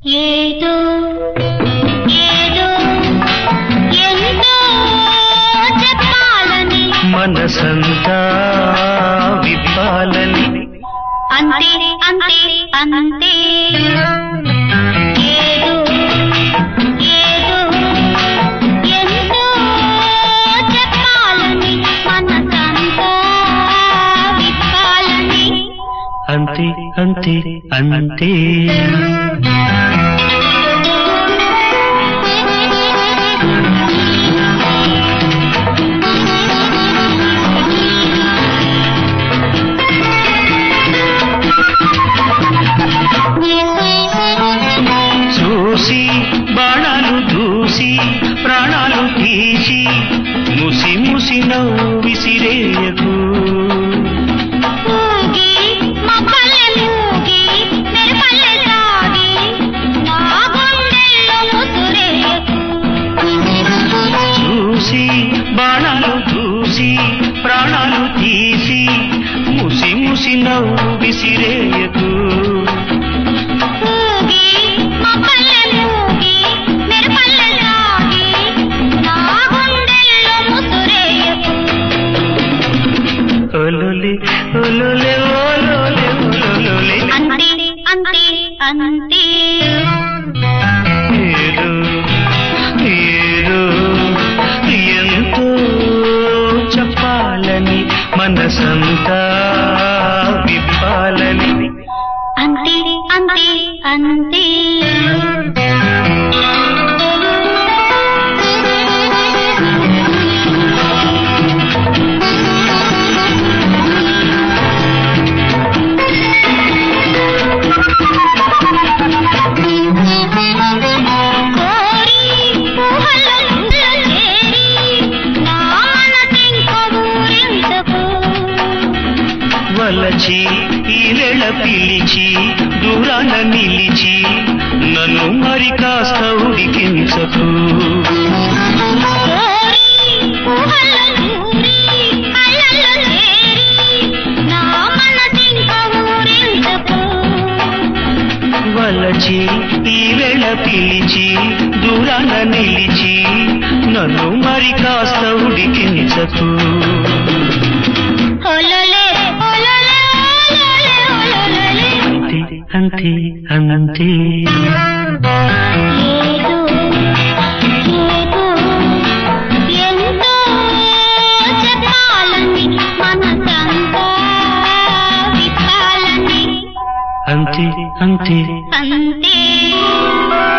ఏదో ఏదో ఎంతో చెప్పాలని మనసంతా విప్పాలని అంతే అంతే అంతే ఏదో ఏదో ఎంతో చెప్పాలని మనసంతా విప్పాలని అంతే అంతే అంతే చూసి బాణాలు దూసి ప్రాణాలు తీసి ముసి ముసి నవ్వు విసిరేయకు చూసి బాణాలు దూసి ప్రాణాలు తీసి ముసి ముసి నవ్వు విసిరేయకు ఓలోలే ఓలోలే ఓలోలే ఓలోలే అంతే అంతే అంతే ఏదో ఏదో ఎంతో చెప్పాలని మనసంతా విప్పాలని అంతే అంతే అంతే వలచి ఈవేళ పిలిచి దూరాన నిలిచి నన్ను మరి కాస్త ఉడికించకు వలచి ఈవేళ పిలిచి దూరాన నిలిచి నన్ను మరి కాస్త ఉడికించకు అంతే అంతే ఏదో ఏదో ఎంతో చెప్పాలని మనసంతా విప్పాలని అంతే అంతే అంతే